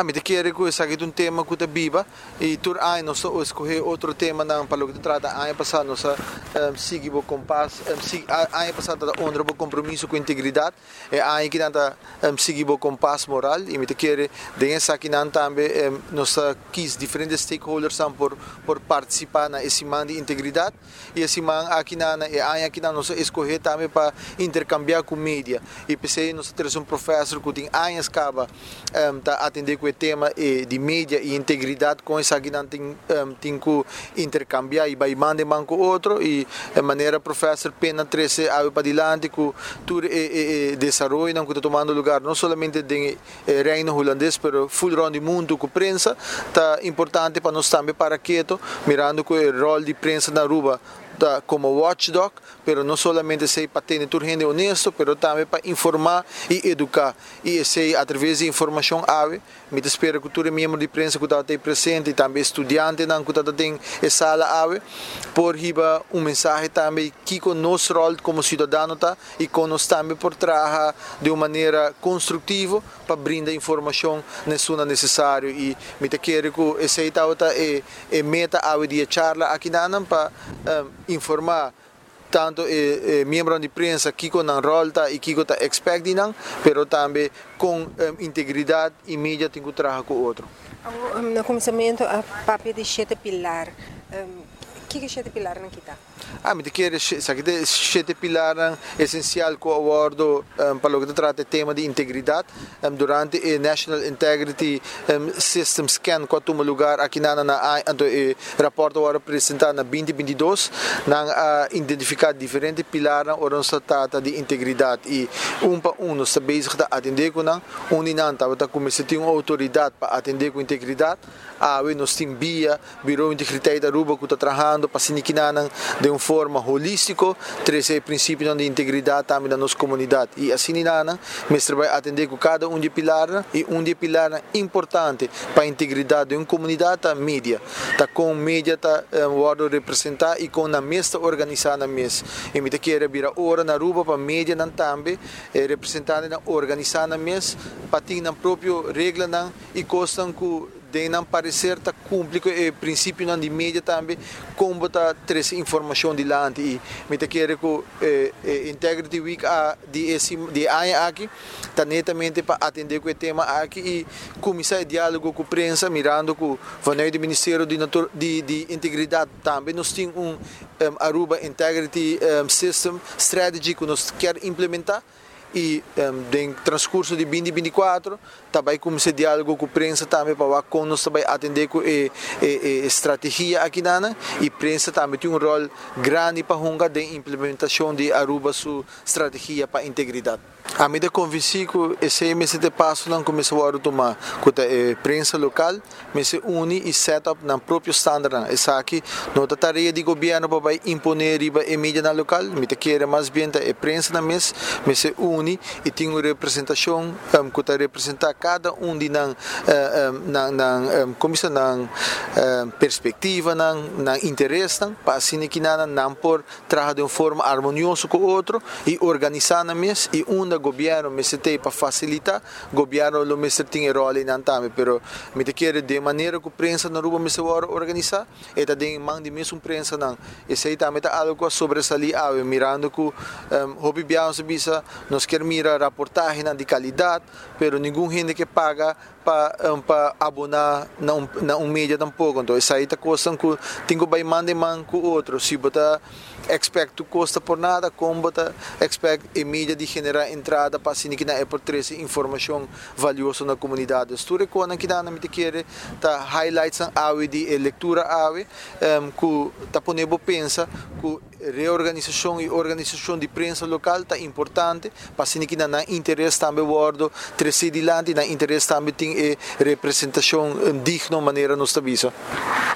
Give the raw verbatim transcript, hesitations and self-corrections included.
A mim te quero que isso aqui um tema que está viva e tur aí nós escolher outro tema não para o que trata aí passado nós um, seguir o compasso um, aí passado da honra o compromisso com integridade e aí que nada um, seguir o compasso moral e me te quero de essa aqui não também um, nós quis diferentes stakeholders por por participar na esse man de integridade e esse man aqui na e aí aqui nós escolher também para intercambiar com mídia e pensei nós temos um professor que tem anos acaba um, tá atender com o tema de mídia e integridade com essa que não tem um, tem que intercambiar e vai mandar um com outro e de maneira professor pena treze a para adiante que tudo é desenvolvimento não que está tomando lugar não somente de reino holandês pero full round do mundo com prensa tá importante para nós também para quieto mirando com o rol de prensa na rua como watchdog, pero não somente sei para ter gente honesto, pero também para informar e educar. E sei através de informação ave, me espero que todo membro de prensa que está presente e também estudante não que está tem essa sala ave, por riba um mensagem também que com nosso rol como cidadão tá e com nós também por trabalhar de uma maneira construtiva para brindar informação nessa necessário e me te quero que essa é é meta ave de charla aqui não para informar tanto eh, eh, membros de prensa que com o rol e que está expecting, pero também com um, integridade e mídia tem que trabalhar com o outro. No começamento a papel de sete pilar. Um, que que sete pilar não kita? Ah, me quero sabe que sete pilar essencial com o acordo um, para o que trata tema de integridade um, durante o National Integrity um, System Scan que toma lugar aqui na na anto o rapport agora apresentado na vinte e vinte e dois na uh, identificar diferentes pilares ou se trata de integridade e um para um nós está bezig a atender com não um não está começando a ter uma autoridade para atender com integridade ah nós temos via Bureau de Integridade da Aruba que está trabalhando para se de uma forma holística, treze princípios de integridade também da nossa comunidade. E assim, nós trabalhamos atender com cada um de pilar e um de pilar importante para a integridade de uma comunidade é a mídia. Tá com a mídia tá um, representar e com a mesa organizada mesmo. E me quero vir a hora na Aruba para a mídia também é, representar na organizada mesmo para ter na própria regra e costam que de não parecer tá cumprir o princípio de mídia também como tá trazer informação de lá e me te quero que eh, Integrity Week a de esse de aí aqui tá netamente para atender com o tema aqui e começar o diálogo com a prensa mirando que vanuit do Ministério de, de, de Integridade também nós temos um, um Aruba Integrity um, System Strategy que nós quer implementar e um, no transcurso de vinte e vinte e quatro também começar diálogo com a prensa também para com nós também atender com a, a, a estratégia aqui na e a prensa também tem um rol grande para a de implementação de Aruba sua estratégia para a integridade. A medida convenci que esse mês de passo não começou a tomar com a prensa local, mas se une e set up na próprio standard. Essa aqui não é tarefa de governo para imponer a mídia na local, me te quer mais bem a prensa na mês, mas se une e tem uma representação um, que está representar cada um de na na na como se na perspectiva na na interesse para assim que nada não por trabalhar de uma forma harmoniosa com o outro e organizar na mês e um governo me tem para facilitar governo lo me tem rol em antame pero me te quer de maneira que a prensa na rua me se organizar e tá de mão de mesmo prensa não esse aí também tá algo sobresalir ah mirando que um, hobby biamos bisa nós quer mirar reportagem de qualidade pero nenhum gente que paga para um, para abonar na um, na um mídia tampouco então essa aí tá coisa que tem que vai mandar man com outro se botar expect to custa por nada como botar expect a mídia de generar entrada para assim que na é por trazer informação valiosa na comunidade história quando que na me te quer tá highlights a ave de leitura ave um, que tá ponendo pensa que reorganização e organização de prensa local tá importante para assim que na interesse também bordo trazer dilante na interesse também tem representação digna maneira nos tabisa.